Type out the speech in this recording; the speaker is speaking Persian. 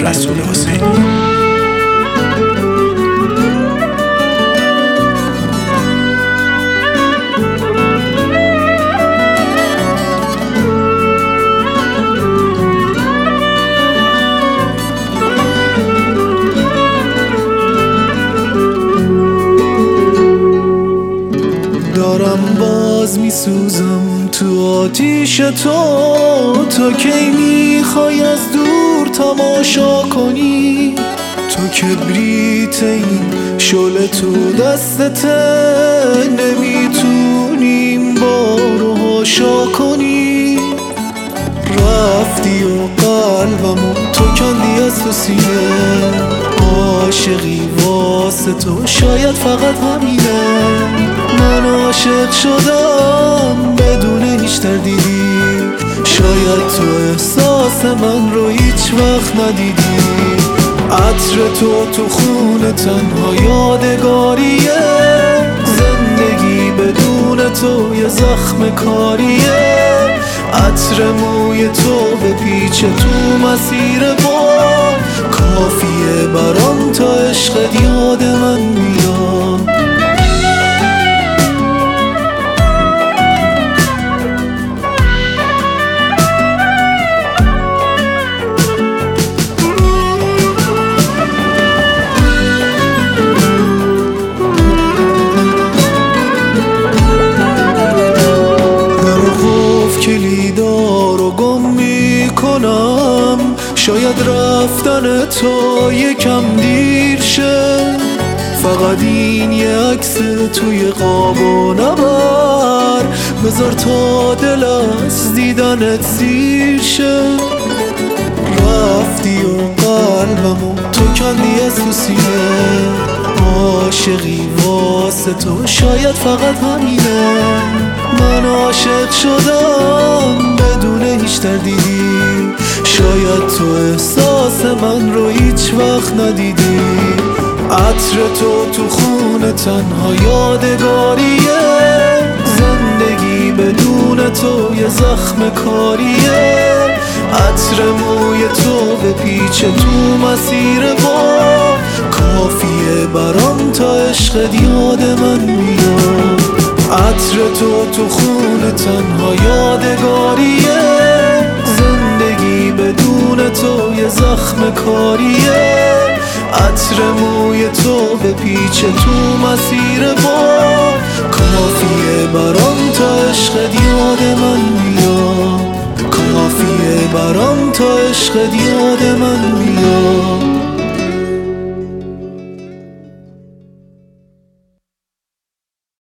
رسول حسینی. دارم باز میسوزم تو آتیش تو کی میخوای از دور تماشا کنی؟ تو کبریت این شعله تو دستته، نمیتونیم بارو هاشا کنی. رفتی و قلبمو تو کندی از تو سینه، عاشقی واسه تو شاید فقط همینه. من عاشق شدم بدون هیچ تردیدی، شاید تو احساس من رو هیچ وقت ندیدی. عطر تو خون تنها یادگاریه، زندگی بدون تو یه زخم کاریه. عطر موی تو به پیچ تو مسیر باد، کافیه برام تا عشقت یاد من بیاد. کلیدارو گم میکنم، شاید رفتن تو یکم دیر شه. فقط این یه عکس توی خوابو نبر، بذار تا دل از دیدنت سیر شه. رفتی و قلبمو تو کندی از تو سینه، عاشقی واسه تو شاید فقط همینه. من عاشق شدم بدون هیچ تردیدی، شاید تو احساس من رو هیچ وقت ندیدی. عطر تو خون تنها یادگاریه، زندگی بدون تو یه زخم کاریه. عطر موی تو به پیچ تو مسیر باد، کافیه برام تا عشقت یاد من بیاد. عطر تو خون تنها یادگاریه، زندگی بدون تو یه زخم کاریه. عطر موی تو به پیچ تو مسیر باد، کافیه برام تا عشقت یاد من بیاد. کافیه برام تا عشقت یاد من